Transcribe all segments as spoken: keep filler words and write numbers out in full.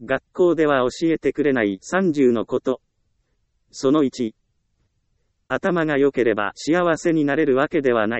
学校では教えてくれないさんじゅうのこと。そのいち、頭が良ければ幸せになれるわけではない。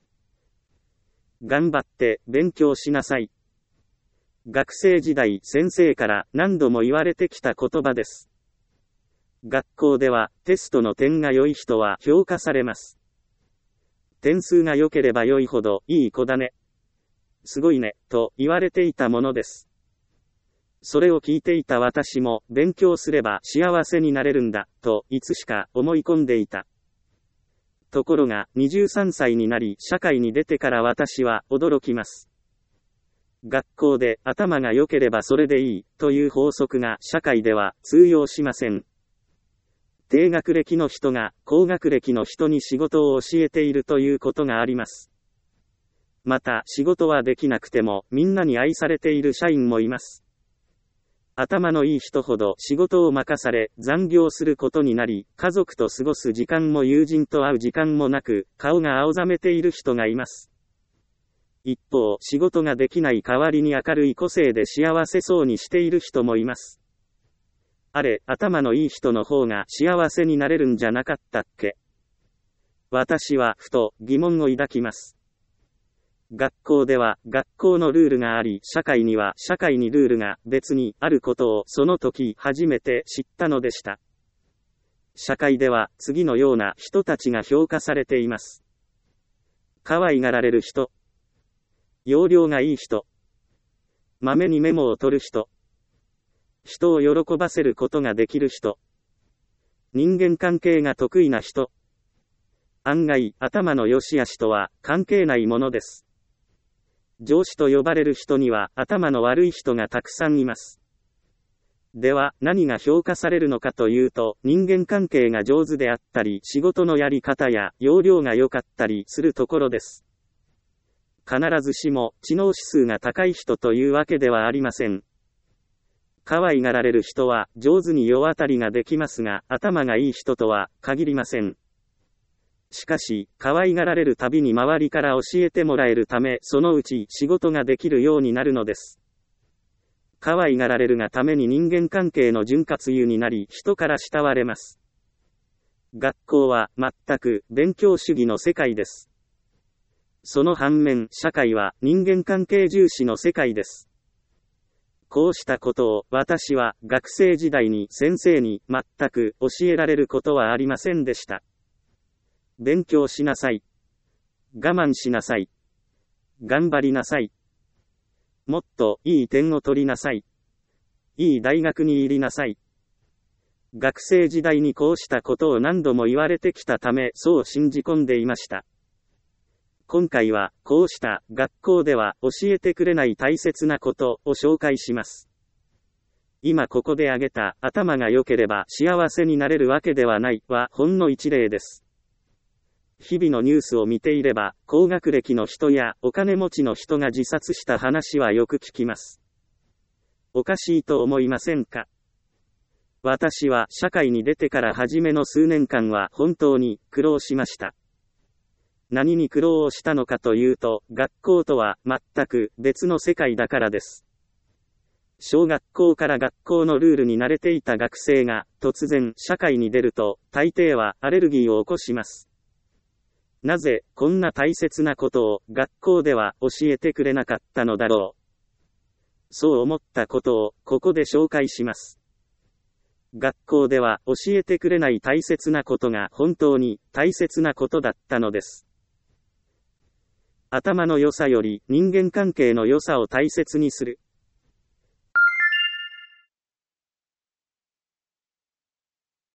頑張って勉強しなさい。学生時代先生から何度も言われてきた言葉です。学校ではテストの点が良い人は評価されます。点数が良ければ良いほどいい子だね。すごいね、と言われていたものです。それを聞いていた私も勉強すれば幸せになれるんだ、といつしか思い込んでいた。ところがにじゅうさんさいになり社会に出てから私は驚きます。学校で頭が良ければそれでいいという法則が社会では通用しません。低学歴の人が高学歴の人に仕事を教えているということがあります。また仕事はできなくてもみんなに愛されている社員もいます。頭のいい人ほど仕事を任され残業することになり、家族と過ごす時間も友人と会う時間もなく、顔が青ざめている人がいます。一方、仕事ができない代わりに明るい個性で幸せそうにしている人もいます。あれ、頭のいい人の方が幸せになれるんじゃなかったっけ？私はふと疑問を抱きます。学校では学校のルールがあり、社会には社会にルールが別にあることをその時初めて知ったのでした。社会では次のような人たちが評価されています。可愛がられる人、要領がいい人、まめにメモを取る人、人を喜ばせることができる人、人間関係が得意な人。案外、頭の良し悪しとは関係ないものです。上司と呼ばれる人には頭の悪い人がたくさんいます。では、何が評価されるのかというと、人間関係が上手であったり、仕事のやり方や要領が良かったりするところです。必ずしも知能指数が高い人というわけではありません。可愛がられる人は上手に世渡りができますが、頭がいい人とは限りません。しかし、可愛がられるたびに周りから教えてもらえるため、そのうち仕事ができるようになるのです。可愛がられるがために人間関係の潤滑油になり、人から慕われます。学校は全く勉強主義の世界です。その反面、社会は人間関係重視の世界です。こうしたことを私は学生時代に先生に全く教えられることはありませんでした。勉強しなさい。我慢しなさい。頑張りなさい。もっといい点を取りなさい。いい大学に入りなさい。学生時代にこうしたことを何度も言われてきたため、そう信じ込んでいました。今回はこうした学校では教えてくれない大切なことを紹介します。今ここで挙げた頭が良ければ幸せになれるわけではないはほんの一例です。日々のニュースを見ていれば、高学歴の人やお金持ちの人が自殺した話はよく聞きます。おかしいと思いませんか？私は社会に出てから初めの数年間は本当に苦労しました。何に苦労をしたのかというと、学校とは全く別の世界だからです。小学校から学校のルールに慣れていた学生が突然社会に出ると、大抵はアレルギーを起こします。なぜこんな大切なことを学校では教えてくれなかったのだろう。そう思ったことをここで紹介します。学校では教えてくれない大切なことが本当に大切なことだったのです。頭の良さより人間関係の良さを大切にする。